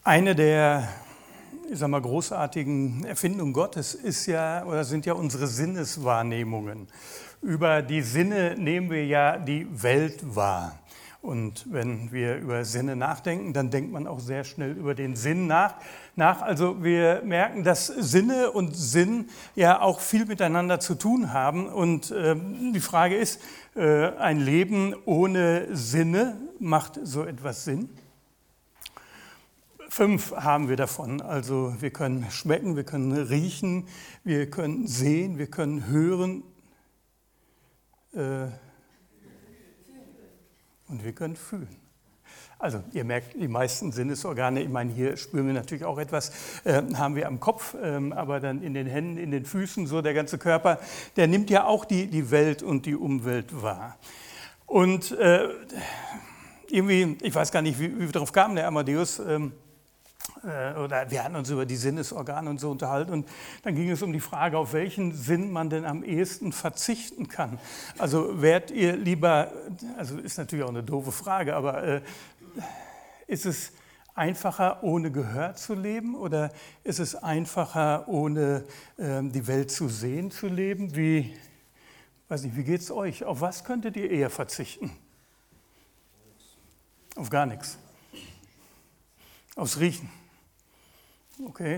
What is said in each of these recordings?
Eine der, ich sag mal, großartigen Erfindungen Gottes ist ja oder sind ja unsere Sinneswahrnehmungen. Über die Sinne nehmen wir ja die Welt wahr. Und wenn wir über Sinne nachdenken, dann denkt man auch sehr schnell über den Sinn nach. Also wir merken, dass Sinne und Sinn ja auch viel miteinander zu tun haben. Und die Frage ist, ein Leben ohne Sinne, macht so etwas Sinn? 5 haben wir davon. Also wir können schmecken, wir können riechen, wir können sehen, wir können hören und wir können fühlen. Also ihr merkt, die meisten Sinnesorgane, ich meine, hier spüren wir natürlich auch etwas, haben wir am Kopf, aber dann in den Händen, in den Füßen, so der ganze Körper, der nimmt ja auch die Welt und die Umwelt wahr. Und irgendwie, ich weiß gar nicht, wie wir darauf kamen, der Amadeus, oder wir hatten uns über die Sinnesorgane und so unterhalten und dann ging es um die Frage, auf welchen Sinn man denn am ehesten verzichten kann. Also wärt ihr lieber, also ist natürlich auch eine doofe Frage, aber ist es einfacher, ohne Gehör zu leben oder ist es einfacher, ohne die Welt zu sehen zu leben? Wie geht es euch? Auf was könntet ihr eher verzichten? Auf gar nichts. Aufs Riechen. Okay.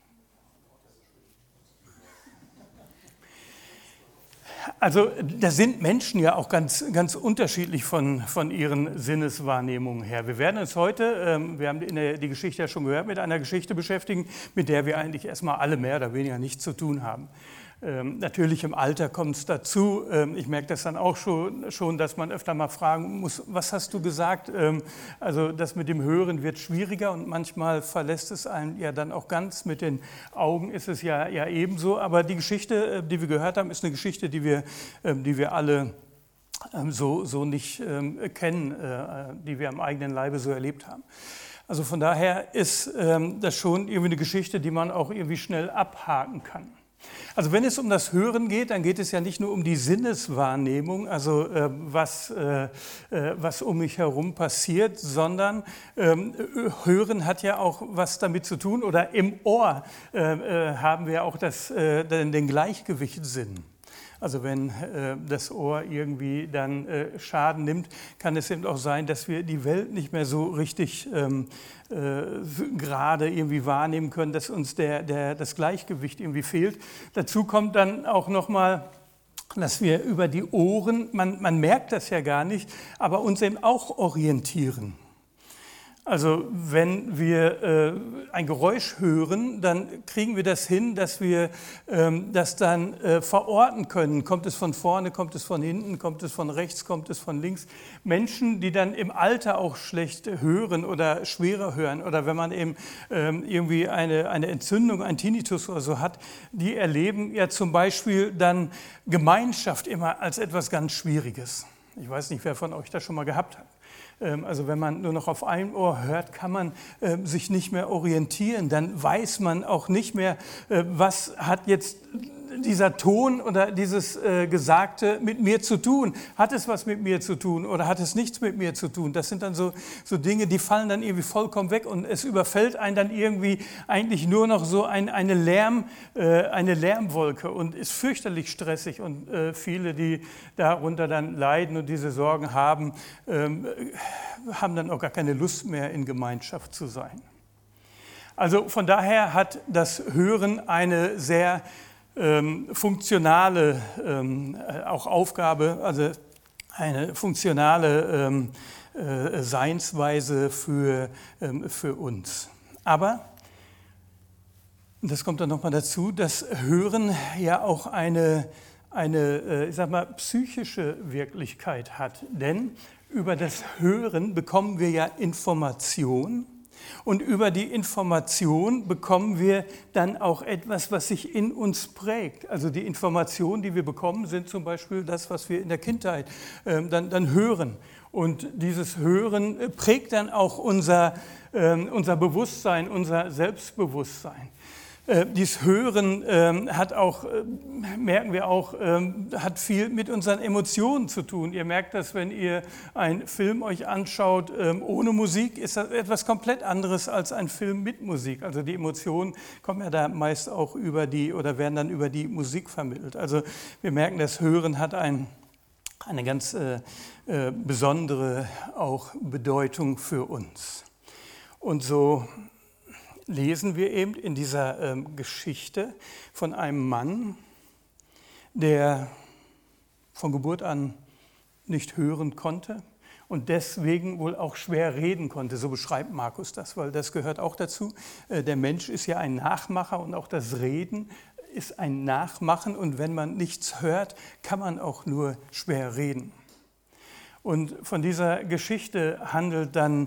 Also da sind Menschen ja auch ganz unterschiedlich von ihren Sinneswahrnehmungen her. Wir werden uns heute, wir haben die Geschichte ja schon gehört, mit einer Geschichte beschäftigen, mit der wir eigentlich erstmal alle mehr oder weniger nichts zu tun haben. Natürlich im Alter kommt es dazu. Ich merke das dann auch schon, dass man öfter mal fragen muss, was hast du gesagt? Also das mit dem Hören wird schwieriger und manchmal verlässt es einen ja dann auch ganz. Mit den Augen ist es ja ebenso. Aber die Geschichte, die wir gehört haben, ist eine Geschichte, die wir alle so nicht kennen, die wir am eigenen Leibe so erlebt haben. Also von daher ist das schon irgendwie eine Geschichte, die man auch irgendwie schnell abhaken kann. Also wenn es um das Hören geht, dann geht es ja nicht nur um die Sinneswahrnehmung, also was um mich herum passiert, sondern Hören hat ja auch was damit zu tun, oder im Ohr haben wir auch den Gleichgewichtssinn. Also wenn das Ohr irgendwie dann Schaden nimmt, kann es eben auch sein, dass wir die Welt nicht mehr so richtig gerade irgendwie wahrnehmen können, dass uns das Gleichgewicht irgendwie fehlt. Dazu kommt dann auch nochmal, dass wir über die Ohren, man merkt das ja gar nicht, aber uns eben auch orientieren. Also wenn wir ein Geräusch hören, dann kriegen wir das hin, dass wir das dann verorten können. Kommt es von vorne, kommt es von hinten, kommt es von rechts, kommt es von links. Menschen, die dann im Alter auch schlecht hören oder schwerer hören oder wenn man eben irgendwie eine Entzündung, einen Tinnitus oder so hat, die erleben ja zum Beispiel dann Gemeinschaft immer als etwas ganz Schwieriges. Ich weiß nicht, wer von euch das schon mal gehabt hat. Also wenn man nur noch auf einem Ohr hört, kann man sich nicht mehr orientieren. Dann weiß man auch nicht mehr, was hat jetzt dieser Ton oder dieses Gesagte mit mir zu tun. Hat es was mit mir zu tun oder hat es nichts mit mir zu tun? Das sind dann so Dinge, die fallen dann irgendwie vollkommen weg und es überfällt einen dann irgendwie eigentlich nur noch so eine Lärmwolke und ist fürchterlich stressig und viele, die darunter dann leiden und diese Sorgen haben, haben dann auch gar keine Lust mehr, in Gemeinschaft zu sein. Also von daher hat das Hören eine sehr funktionale auch Aufgabe, also eine funktionale Seinsweise für uns. Aber, und das kommt dann nochmal dazu, das Hören ja auch eine ich sag mal, psychische Wirklichkeit hat. Denn über das Hören bekommen wir ja Information. Und über die Information bekommen wir dann auch etwas, was sich in uns prägt. Also die Informationen, die wir bekommen, sind zum Beispiel das, was wir in der Kindheit dann hören. Und dieses Hören prägt dann auch unser Bewusstsein, unser Selbstbewusstsein. Dieses Hören merken wir auch, hat viel mit unseren Emotionen zu tun. Ihr merkt das, wenn ihr einen Film euch anschaut ohne Musik, ist das etwas komplett anderes als ein Film mit Musik. Also die Emotionen kommen ja da meist auch werden dann über die Musik vermittelt. Also wir merken, das Hören hat eine ganz besondere auch Bedeutung für uns. Und so lesen wir eben in dieser Geschichte von einem Mann, der von Geburt an nicht hören konnte und deswegen wohl auch schwer reden konnte. So beschreibt Markus das, weil das gehört auch dazu. Der Mensch ist ja ein Nachmacher und auch das Reden ist ein Nachmachen. Und wenn man nichts hört, kann man auch nur schwer reden. Und von dieser Geschichte handelt dann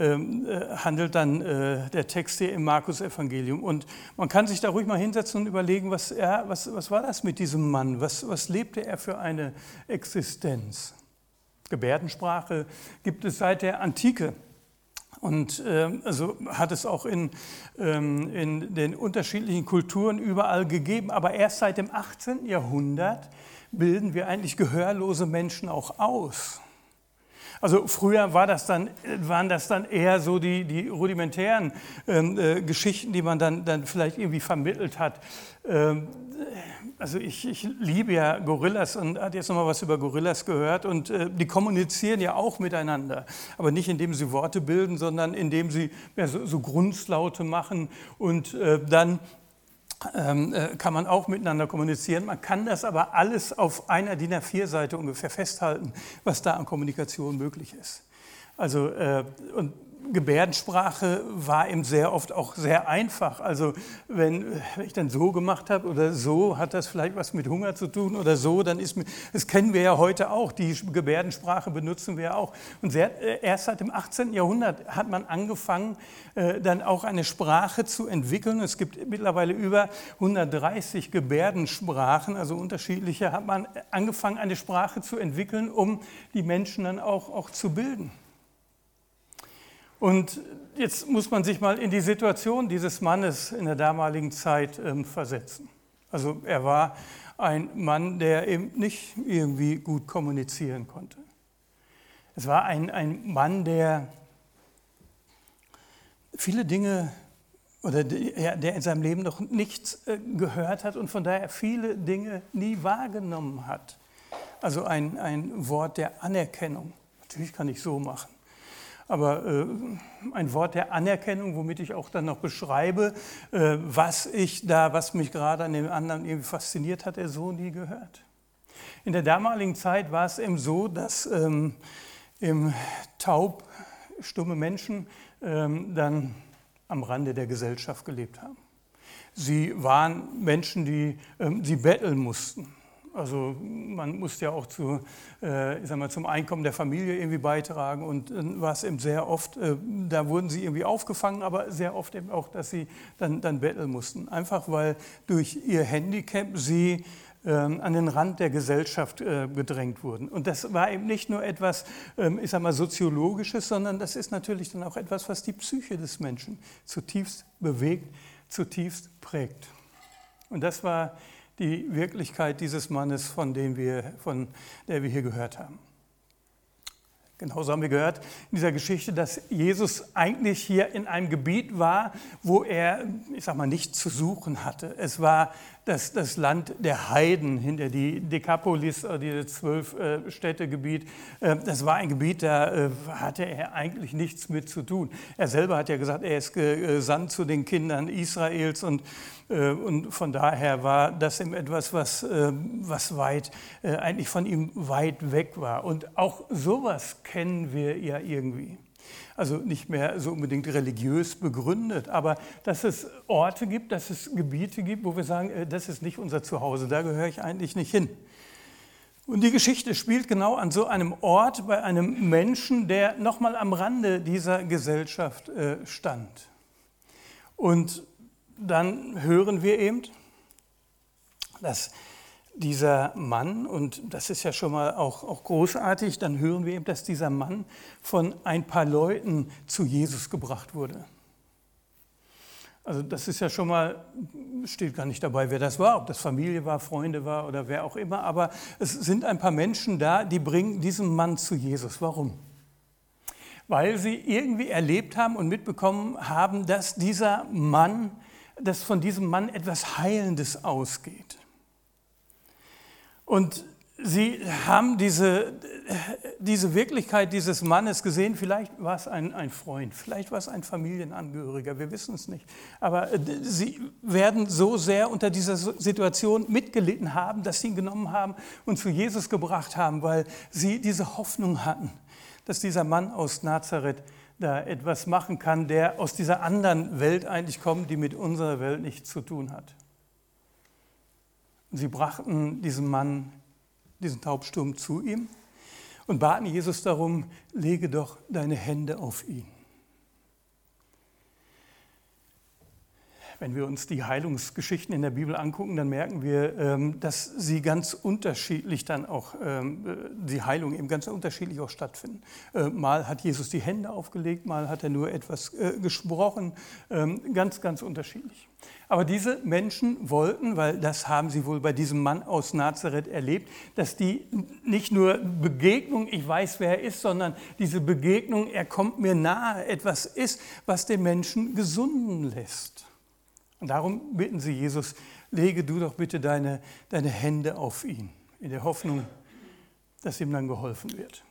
der Text hier im Markus-Evangelium. Und man kann sich da ruhig mal hinsetzen und überlegen, was war das mit diesem Mann? Was lebte er für eine Existenz? Gebärdensprache gibt es seit der Antike. Und also hat es auch in den unterschiedlichen Kulturen überall gegeben. Aber erst seit dem 18. Jahrhundert bilden wir eigentlich gehörlose Menschen auch aus. Also früher waren das dann eher so die rudimentären Geschichten, die man dann vielleicht irgendwie vermittelt hat. Also ich liebe ja Gorillas und hatte jetzt nochmal was über Gorillas gehört und die kommunizieren ja auch miteinander, aber nicht indem sie Worte bilden, sondern indem sie so Grunzlaute machen und dann kann man auch miteinander kommunizieren. Man kann das aber alles auf einer DIN A4-Seite ungefähr festhalten, was da an Kommunikation möglich ist. Also, und Gebärdensprache war eben sehr oft auch sehr einfach. Also wenn ich dann so gemacht habe oder so, hat das vielleicht was mit Hunger zu tun oder so, dann das kennen wir ja heute auch, die Gebärdensprache benutzen wir ja auch. Und erst seit dem 18. Jahrhundert hat man angefangen, dann auch eine Sprache zu entwickeln. Es gibt mittlerweile über 130 Gebärdensprachen, also unterschiedliche, hat man angefangen, eine Sprache zu entwickeln, um die Menschen dann auch zu bilden. Und jetzt muss man sich mal in die Situation dieses Mannes in der damaligen Zeit versetzen. Also er war ein Mann, der eben nicht irgendwie gut kommunizieren konnte. Es war ein Mann, der viele Dinge oder der in seinem Leben noch nichts gehört hat und von daher viele Dinge nie wahrgenommen hat. Also ein Wort der Anerkennung. Natürlich kann ich so machen. Aber ein Wort der Anerkennung, womit ich auch dann noch beschreibe, was mich gerade an dem anderen irgendwie fasziniert, hat er so nie gehört. In der damaligen Zeit war es eben so, dass taubstumme Menschen dann am Rande der Gesellschaft gelebt haben. Sie waren Menschen, die betteln mussten. Also man musste ja auch zum Einkommen der Familie irgendwie beitragen und dann war es eben sehr oft, da wurden sie irgendwie aufgefangen, aber sehr oft eben auch, dass sie dann betteln mussten. Einfach weil durch ihr Handicap sie an den Rand der Gesellschaft gedrängt wurden. Und das war eben nicht nur etwas, Soziologisches, sondern das ist natürlich dann auch etwas, was die Psyche des Menschen zutiefst bewegt, zutiefst prägt. Und das war die Wirklichkeit dieses Mannes, von der wir hier gehört haben. Genauso haben wir gehört in dieser Geschichte, dass Jesus eigentlich hier in einem Gebiet war, wo er, nichts zu suchen hatte. Es war das Land der Heiden, hinter die Dekapolis, die 12 Städtegebiet. Das war ein Gebiet, da hatte er eigentlich nichts mit zu tun. Er selber hat ja gesagt, er ist gesandt zu den Kindern Israels und von daher war das eben etwas, was eigentlich von ihm weit weg war. Und auch sowas kennen wir ja irgendwie. Also nicht mehr so unbedingt religiös begründet, aber dass es Orte gibt, dass es Gebiete gibt, wo wir sagen, das ist nicht unser Zuhause, da gehöre ich eigentlich nicht hin. Und die Geschichte spielt genau an so einem Ort bei einem Menschen, der nochmal am Rande dieser Gesellschaft stand. Und dann hören wir eben, dass dieser Mann, und das ist ja schon mal auch großartig, dann hören wir eben, dass dieser Mann von ein paar Leuten zu Jesus gebracht wurde. Also das ist ja schon mal, steht gar nicht dabei, wer das war, ob das Familie war, Freunde war oder wer auch immer, aber es sind ein paar Menschen da, die bringen diesen Mann zu Jesus. Warum? Weil sie irgendwie erlebt haben und mitbekommen haben, dass von diesem Mann etwas Heilendes ausgeht. Und sie haben diese Wirklichkeit dieses Mannes gesehen. Vielleicht war es ein Freund, vielleicht war es ein Familienangehöriger, wir wissen es nicht. Aber sie werden so sehr unter dieser Situation mitgelitten haben, dass sie ihn genommen haben und zu Jesus gebracht haben, weil sie diese Hoffnung hatten, dass dieser Mann aus Nazareth da etwas machen kann, der aus dieser anderen Welt eigentlich kommt, die mit unserer Welt nichts zu tun hat. Und sie brachten diesem Mann diesen Taubstummen zu ihm und baten Jesus darum, lege doch deine Hände auf ihn. Wenn wir uns die Heilungsgeschichten in der Bibel angucken, dann merken wir, dass sie ganz unterschiedlich dann auch, die Heilung eben ganz unterschiedlich auch stattfinden. Mal hat Jesus die Hände aufgelegt, mal hat er nur etwas gesprochen, ganz, ganz unterschiedlich. Aber diese Menschen wollten, weil das haben sie wohl bei diesem Mann aus Nazareth erlebt, dass die nicht nur Begegnung, ich weiß, wer er ist, sondern diese Begegnung, er kommt mir nahe, etwas ist, was den Menschen gesunden lässt. Und darum bitten sie Jesus, lege du doch bitte deine Hände auf ihn, in der Hoffnung, dass ihm dann geholfen wird.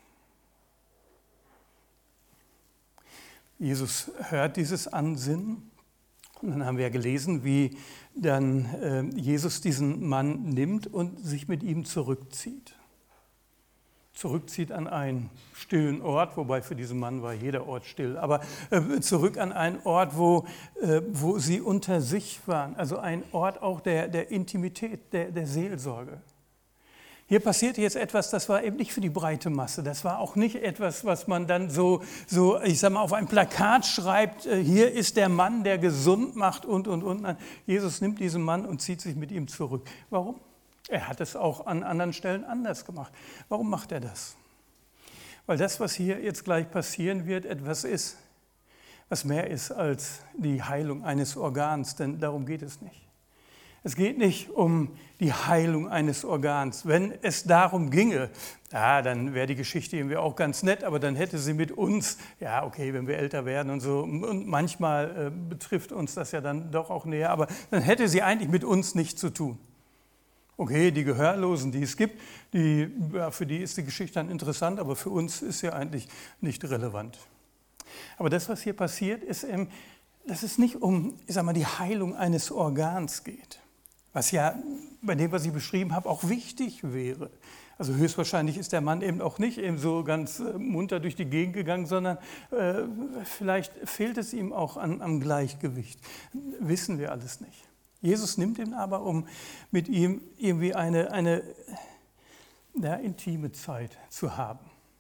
Jesus hört dieses Ansinnen. Und dann haben wir ja gelesen, wie dann Jesus diesen Mann nimmt und sich mit ihm zurückzieht. Zurückzieht an einen stillen Ort, wobei für diesen Mann war jeder Ort still, aber zurück an einen Ort, wo sie unter sich waren, also ein Ort auch der Intimität, der Seelsorge. Hier passierte jetzt etwas, das war eben nicht für die breite Masse, das war auch nicht etwas, was man dann so ich sag mal, auf ein Plakat schreibt, hier ist der Mann, der gesund macht und. Nein, Jesus nimmt diesen Mann und zieht sich mit ihm zurück. Warum? Er hat es auch an anderen Stellen anders gemacht. Warum macht er das? Weil das, was hier jetzt gleich passieren wird, etwas ist, was mehr ist als die Heilung eines Organs, denn darum geht es nicht. Es geht nicht um die Heilung eines Organs. Wenn es darum ginge, ja, dann wäre die Geschichte irgendwie auch ganz nett, aber dann hätte sie mit uns, ja okay, wenn wir älter werden und so, und manchmal betrifft uns das ja dann doch auch näher, aber dann hätte sie eigentlich mit uns nichts zu tun. Okay, die Gehörlosen, die es gibt, für die ist die Geschichte dann interessant, aber für uns ist sie eigentlich nicht relevant. Aber das, was hier passiert, ist, dass es nicht um, ich sag mal, die Heilung eines Organs geht, was ja bei dem, was ich beschrieben habe, auch wichtig wäre. Also höchstwahrscheinlich ist der Mann eben auch nicht eben so ganz munter durch die Gegend gegangen, sondern vielleicht fehlt es ihm auch am Gleichgewicht. Wissen wir alles nicht. Jesus nimmt ihn aber, um mit ihm irgendwie eine intime Zeit zu haben.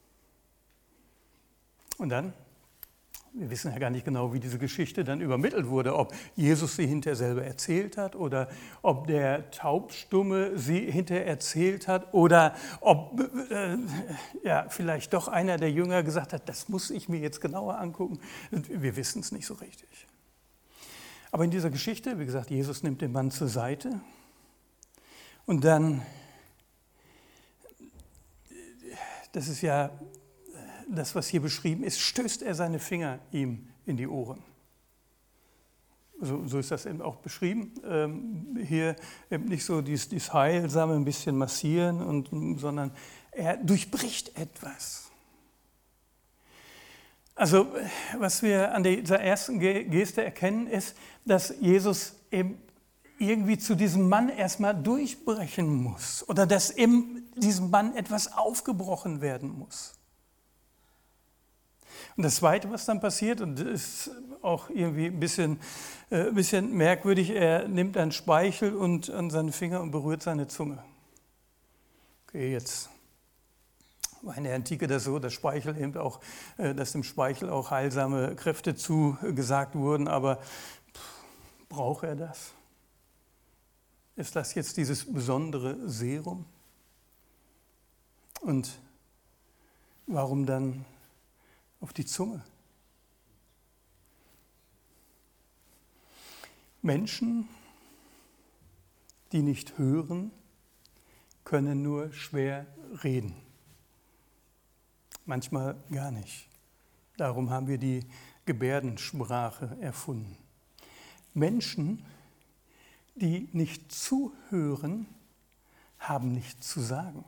Und dann, wir wissen ja gar nicht genau, wie diese Geschichte dann übermittelt wurde, ob Jesus sie hinterher selber erzählt hat oder ob der Taubstumme sie hinterher erzählt hat oder ob vielleicht doch einer der Jünger gesagt hat, das muss ich mir jetzt genauer angucken. Wir wissen es nicht so richtig. Aber in dieser Geschichte, wie gesagt, Jesus nimmt den Mann zur Seite und dann, das ist ja das, was hier beschrieben ist, stößt er seine Finger ihm in die Ohren. So ist das eben auch beschrieben. Hier eben nicht so dieses heilsame, ein bisschen massieren, sondern er durchbricht etwas. Also was wir an dieser ersten Geste erkennen, ist, dass Jesus eben irgendwie zu diesem Mann erstmal durchbrechen muss oder dass in diesem Mann etwas aufgebrochen werden muss. Und das Zweite, was dann passiert, und das ist auch irgendwie ein bisschen merkwürdig, er nimmt einen Speichel an seine Finger und berührt seine Zunge. Okay, jetzt war in der Antike das so, dass dem Speichel auch heilsame Kräfte zugesagt wurden, aber braucht er das? Ist das jetzt dieses besondere Serum? Und warum dann auf die Zunge? Menschen, die nicht hören, können nur schwer reden. Manchmal gar nicht. Darum haben wir die Gebärdensprache erfunden. Menschen, die nicht zuhören, haben nichts zu sagen.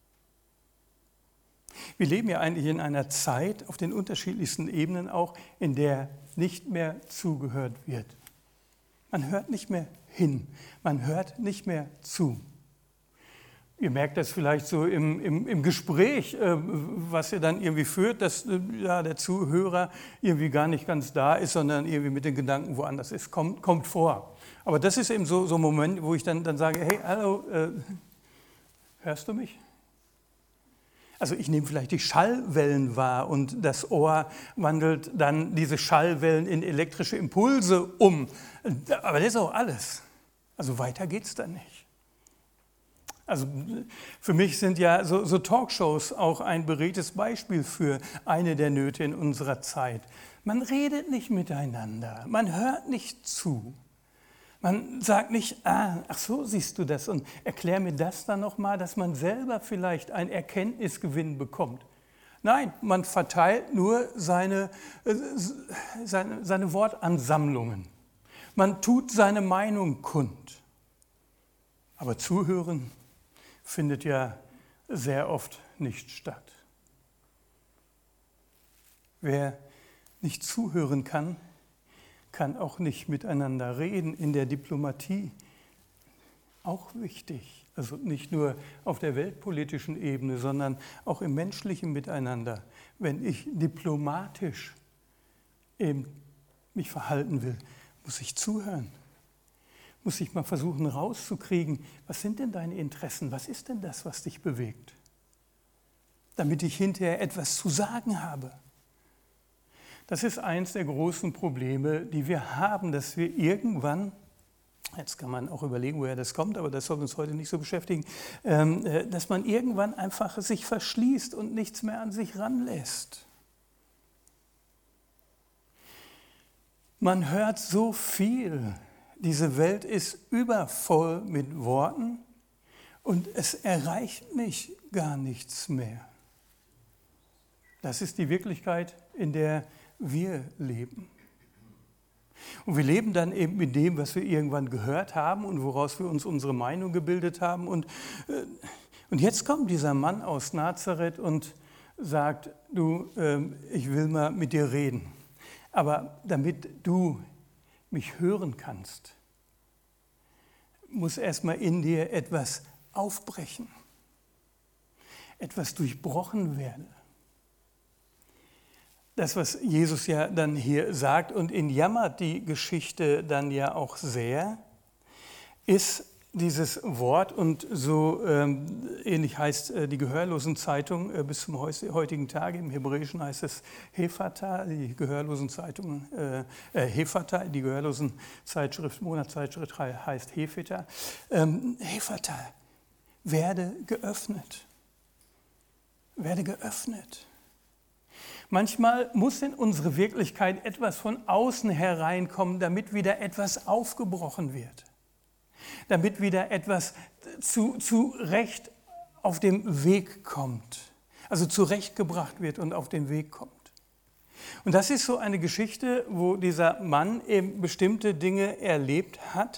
Wir leben ja eigentlich in einer Zeit, auf den unterschiedlichsten Ebenen auch, in der nicht mehr zugehört wird. Man hört nicht mehr hin, man hört nicht mehr zu. Ihr merkt das vielleicht so im Gespräch, was ihr dann irgendwie führt, dass der Zuhörer irgendwie gar nicht ganz da ist, sondern irgendwie mit den Gedanken woanders ist. Kommt vor. Aber das ist eben so ein Moment, wo ich dann sage, hey, hallo, hörst du mich? Also ich nehme vielleicht die Schallwellen wahr und das Ohr wandelt dann diese Schallwellen in elektrische Impulse um. Aber das ist auch alles. Also weiter geht es dann nicht. Also für mich sind ja so Talkshows auch ein beredtes Beispiel für eine der Nöte in unserer Zeit. Man redet nicht miteinander, man hört nicht zu. Man sagt nicht, ach so siehst du das und erklär mir das dann nochmal, dass man selber vielleicht einen Erkenntnisgewinn bekommt. Nein, man verteilt nur seine Wortansammlungen. Man tut seine Meinung kund. Aber zuhören findet ja sehr oft nicht statt. Wer nicht zuhören kann, kann auch nicht miteinander reden. In der Diplomatie auch wichtig. Also nicht nur auf der weltpolitischen Ebene, sondern auch im menschlichen Miteinander. Wenn ich diplomatisch eben mich verhalten will, muss ich zuhören. Muss ich mal versuchen rauszukriegen, was sind denn deine Interessen? Was ist denn das, was dich bewegt? Damit ich hinterher etwas zu sagen habe. Das ist eins der großen Probleme, die wir haben, dass wir irgendwann, jetzt kann man auch überlegen, woher das kommt, aber das soll uns heute nicht so beschäftigen, dass man irgendwann einfach sich verschließt und nichts mehr an sich ranlässt. Man hört so viel. Diese Welt ist übervoll mit Worten und es erreicht mich gar nichts mehr. Das ist die Wirklichkeit, in der wir leben. Und wir leben dann eben mit dem, was wir irgendwann gehört haben und woraus wir uns unsere Meinung gebildet haben. Und jetzt kommt dieser Mann aus Nazareth und sagt, du, ich will mal mit dir reden. Aber damit du mich hören kannst, muss erstmal in dir etwas aufbrechen, etwas durchbrochen werden. Das, was Jesus ja dann hier sagt, und ihn jammert die Geschichte dann ja auch sehr, ist dieses Wort, und so ähnlich heißt die Gehörlosenzeitung bis zum heutigen Tage. Im Hebräischen heißt es Hephata, die Gehörlosenzeitung Hephata, die Gehörlosenzeitschrift, Monatszeitschrift heißt Hephata. Hephata, werde geöffnet. Werde geöffnet. Manchmal muss in unsere Wirklichkeit etwas von außen hereinkommen, damit wieder etwas aufgebrochen wird. Damit wieder etwas zu Recht auf dem Weg kommt. Also zurechtgebracht wird und auf den Weg kommt. Und das ist so eine Geschichte, wo dieser Mann eben bestimmte Dinge erlebt hat,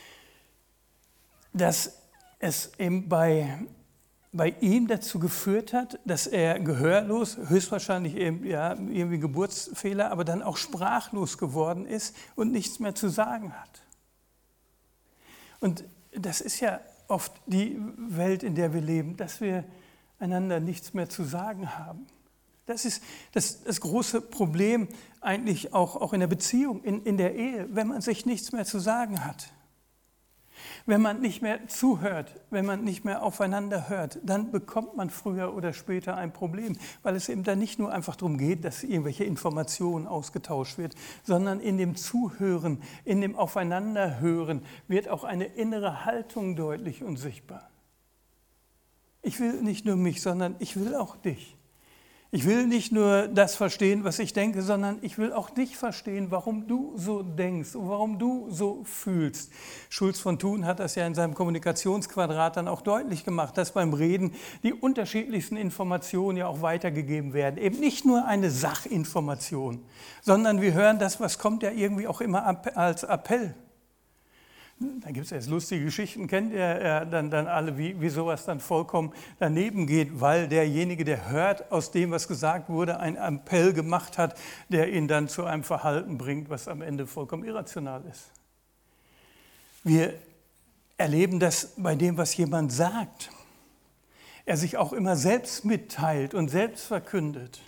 dass es eben bei ihm dazu geführt hat, dass er gehörlos, höchstwahrscheinlich eben irgendwie Geburtsfehler, aber dann auch sprachlos geworden ist und nichts mehr zu sagen hat. Und das ist ja oft die Welt, in der wir leben, dass wir einander nichts mehr zu sagen haben. Das ist das große Problem eigentlich auch in der Beziehung, in der Ehe, wenn man sich nichts mehr zu sagen hat. Wenn man nicht mehr zuhört, wenn man nicht mehr aufeinander hört, dann bekommt man früher oder später ein Problem, weil es eben dann nicht nur einfach darum geht, dass irgendwelche Informationen ausgetauscht wird, sondern in dem Zuhören, in dem Aufeinanderhören wird auch eine innere Haltung deutlich und sichtbar. Ich will nicht nur mich, sondern ich will auch dich. Ich will nicht nur das verstehen, was ich denke, sondern ich will auch dich verstehen, warum du so denkst und warum du so fühlst. Schulz von Thun hat das ja in seinem Kommunikationsquadrat dann auch deutlich gemacht, dass beim Reden die unterschiedlichsten Informationen ja auch weitergegeben werden. Eben nicht nur eine Sachinformation, sondern wir hören das, was kommt, ja irgendwie auch immer als Appell. Da gibt es jetzt lustige Geschichten, kennt ihr dann alle, wie sowas dann vollkommen daneben geht, weil derjenige, der hört, aus dem, was gesagt wurde, einen Appell gemacht hat, der ihn dann zu einem Verhalten bringt, was am Ende vollkommen irrational ist. Wir erleben das bei dem, was jemand sagt. Er sich auch immer selbst mitteilt und selbst verkündet.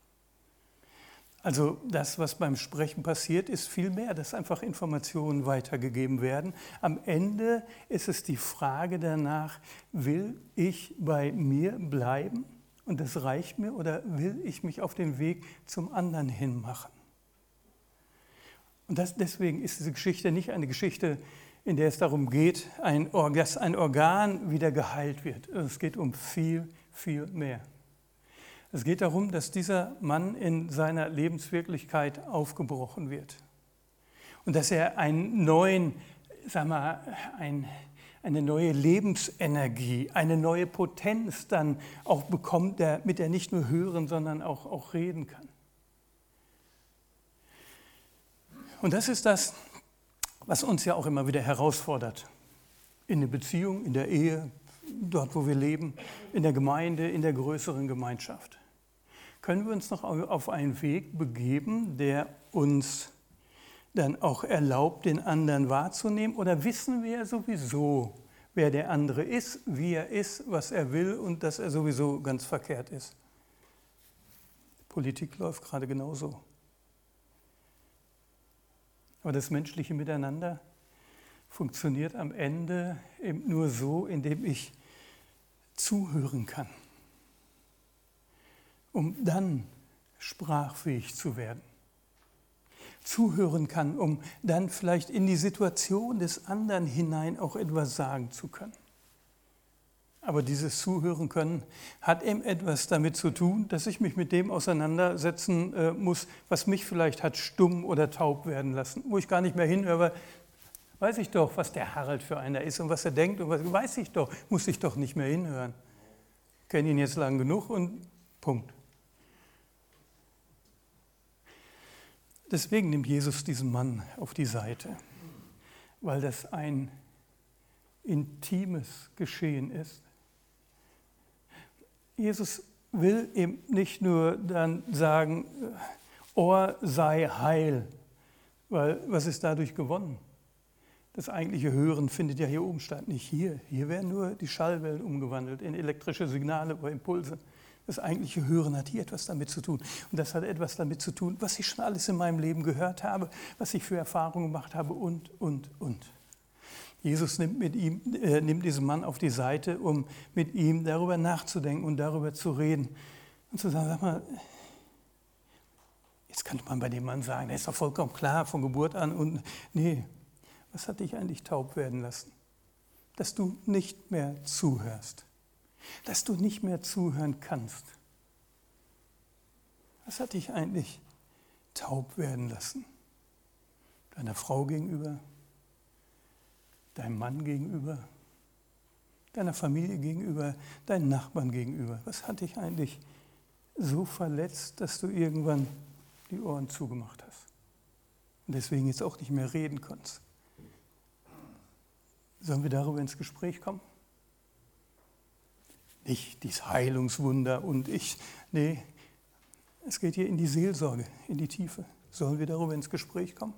Also das, was beim Sprechen passiert, ist viel mehr, dass einfach Informationen weitergegeben werden. Am Ende ist es die Frage danach, will ich bei mir bleiben und das reicht mir oder will ich mich auf den Weg zum anderen hin machen? Und deswegen ist diese Geschichte nicht eine Geschichte, in der es darum geht, dass ein Organ wieder geheilt wird. Es geht um viel, viel mehr. Es geht darum, dass dieser Mann in seiner Lebenswirklichkeit aufgebrochen wird und dass er eine neue Lebensenergie, eine neue Potenz dann auch bekommt, mit der nicht nur hören, sondern auch reden kann. Und das ist das, was uns ja auch immer wieder herausfordert. In der Beziehung, in der Ehe, dort wo wir leben, in der Gemeinde, in der größeren Gemeinschaft. Können wir uns noch auf einen Weg begeben, der uns dann auch erlaubt, den anderen wahrzunehmen? Oder wissen wir sowieso, wer der andere ist, wie er ist, was er will und dass er sowieso ganz verkehrt ist? Politik läuft gerade genauso. Aber das menschliche Miteinander funktioniert am Ende eben nur so, indem ich zuhören kann, um dann sprachfähig zu werden. Zuhören kann, um dann vielleicht in die Situation des anderen hinein auch etwas sagen zu können. Aber dieses Zuhören können hat eben etwas damit zu tun, dass ich mich mit dem auseinandersetzen muss, was mich vielleicht hat stumm oder taub werden lassen, wo ich gar nicht mehr hinhöre, weil weiß ich doch, was der Harald für einer ist und was er denkt und was weiß ich doch, muss ich doch nicht mehr hinhören. Ich kenne ihn jetzt lang genug und Punkt. Deswegen nimmt Jesus diesen Mann auf die Seite, weil das ein intimes Geschehen ist. Jesus will eben nicht nur dann sagen, Ohr sei heil, weil was ist dadurch gewonnen? Das eigentliche Hören findet ja hier oben statt, nicht hier. Hier werden nur die Schallwellen umgewandelt in elektrische Signale oder Impulse. Das eigentliche Hören hat hier etwas damit zu tun. Und das hat etwas damit zu tun, was ich schon alles in meinem Leben gehört habe, was ich für Erfahrungen gemacht habe und. Jesus nimmt diesen Mann auf die Seite, um mit ihm darüber nachzudenken und darüber zu reden. Und zu sagen, sag mal, jetzt könnte man bei dem Mann sagen, der ist doch vollkommen klar von Geburt an. Und nee, was hat dich eigentlich taub werden lassen? Dass du nicht mehr zuhörst. Dass du nicht mehr zuhören kannst. Was hat dich eigentlich taub werden lassen? Deiner Frau gegenüber? Deinem Mann gegenüber? Deiner Familie gegenüber? Deinen Nachbarn gegenüber? Was hat dich eigentlich so verletzt, dass du irgendwann die Ohren zugemacht hast? Und deswegen jetzt auch nicht mehr reden konntest? Sollen wir darüber ins Gespräch kommen? Nicht dieses Heilungswunder und nee, es geht hier in die Seelsorge, in die Tiefe. Sollen wir darüber ins Gespräch kommen?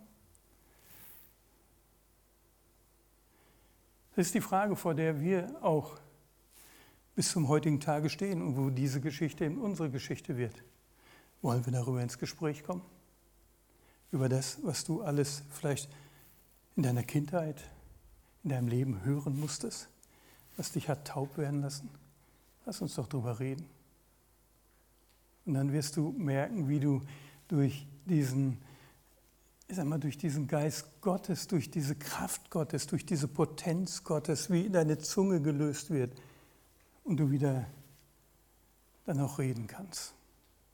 Das ist die Frage, vor der wir auch bis zum heutigen Tage stehen und wo diese Geschichte eben unsere Geschichte wird. Wollen wir darüber ins Gespräch kommen? Über das, was du alles vielleicht in deiner Kindheit, in deinem Leben hören musstest, was dich hat taub werden lassen? Lass uns doch darüber reden. Und dann wirst du merken, wie du durch diesen Geist Gottes, durch diese Kraft Gottes, durch diese Potenz Gottes, wie deine Zunge gelöst wird und du wieder dann auch reden kannst.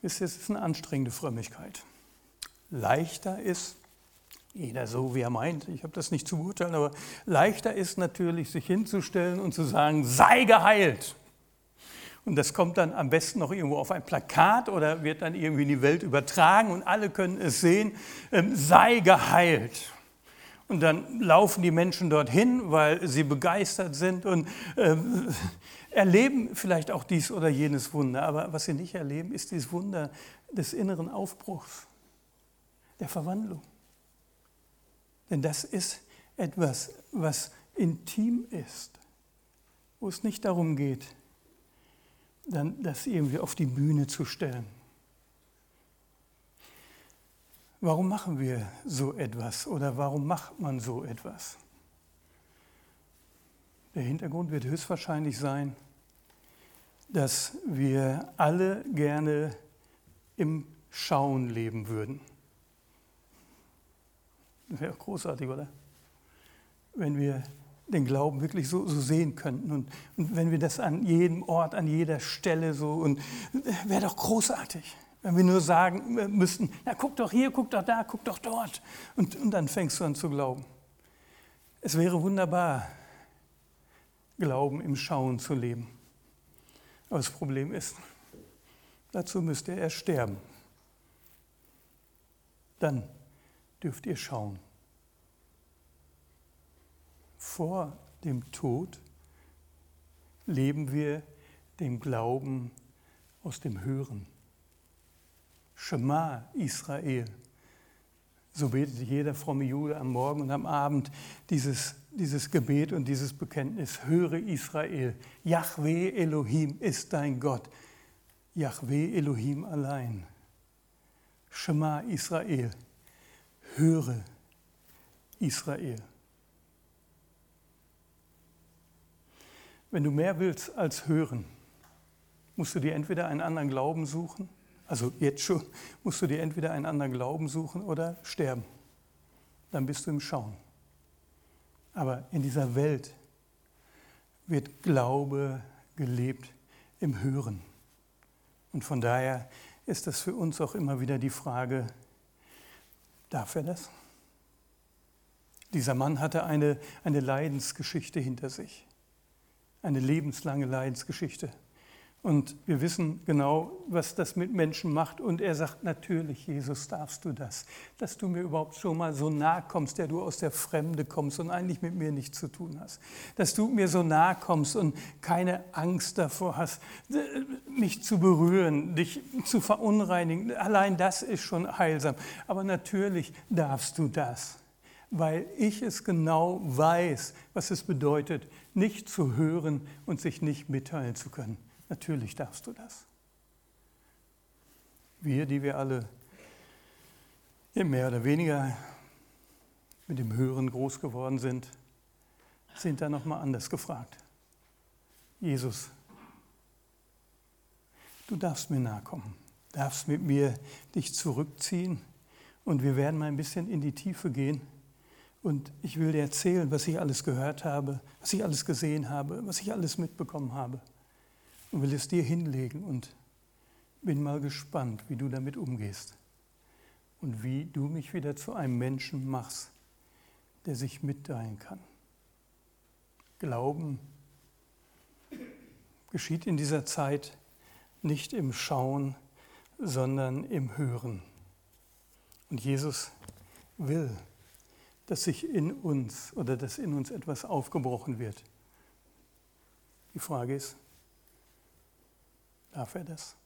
Wisst ihr, es ist eine anstrengende Frömmigkeit. Leichter ist, jeder so wie er meint, ich habe das nicht zu beurteilen, aber leichter ist natürlich, sich hinzustellen und zu sagen, sei geheilt. Und das kommt dann am besten noch irgendwo auf ein Plakat oder wird dann irgendwie in die Welt übertragen und alle können es sehen, sei geheilt. Und dann laufen die Menschen dorthin, weil sie begeistert sind und erleben vielleicht auch dies oder jenes Wunder. Aber was sie nicht erleben, ist dieses Wunder des inneren Aufbruchs, der Verwandlung. Denn das ist etwas, was intim ist, wo es nicht darum geht, dann das irgendwie auf die Bühne zu stellen. Warum machen wir so etwas oder warum macht man so etwas? Der Hintergrund wird höchstwahrscheinlich sein, dass wir alle gerne im Schauen leben würden. Das wäre großartig, oder? Wenn wir den Glauben wirklich so sehen könnten und wenn wir das an jedem Ort, an jeder Stelle so, und wäre doch großartig, wenn wir nur sagen müssten, na guck doch hier, guck doch da, guck doch dort und dann fängst du an zu glauben. Es wäre wunderbar, Glauben im Schauen zu leben. Aber das Problem ist, dazu müsst ihr erst sterben. Dann dürft ihr schauen. Vor dem Tod leben wir den Glauben aus dem Hören. Shema Israel. So betet jeder fromme Jude am Morgen und am Abend dieses Gebet und dieses Bekenntnis. Höre Israel, Jahwe Elohim ist dein Gott. Jahwe Elohim allein. Shema Israel. Höre Israel. Wenn du mehr willst als hören, musst du dir entweder einen anderen Glauben suchen, also jetzt schon, musst du dir entweder einen anderen Glauben suchen oder sterben. Dann bist du im Schauen. Aber in dieser Welt wird Glaube gelebt im Hören. Und von daher ist das für uns auch immer wieder die Frage, darf er das? Dieser Mann hatte eine Leidensgeschichte hinter sich. Eine lebenslange Leidensgeschichte. Und wir wissen genau, was das mit Menschen macht. Und er sagt, natürlich, Jesus, darfst du das. Dass du mir überhaupt schon mal so nahe kommst, der du aus der Fremde kommst und eigentlich mit mir nichts zu tun hast. Dass du mir so nahe kommst und keine Angst davor hast, mich zu berühren, dich zu verunreinigen. Allein das ist schon heilsam. Aber natürlich darfst du das. Weil ich es genau weiß, was es bedeutet, nicht zu hören und sich nicht mitteilen zu können. Natürlich darfst du das. Wir, die wir alle mehr oder weniger mit dem Hören groß geworden sind da nochmal anders gefragt. Jesus, du darfst mir nahe kommen, darfst mit mir dich zurückziehen und wir werden mal ein bisschen in die Tiefe gehen. Und ich will dir erzählen, was ich alles gehört habe, was ich alles gesehen habe, was ich alles mitbekommen habe. Und will es dir hinlegen und bin mal gespannt, wie du damit umgehst. Und wie du mich wieder zu einem Menschen machst, der sich mitteilen kann. Glauben geschieht in dieser Zeit nicht im Schauen, sondern im Hören. Und Jesus will, dass in uns etwas aufgebrochen wird. Die Frage ist, darf er das?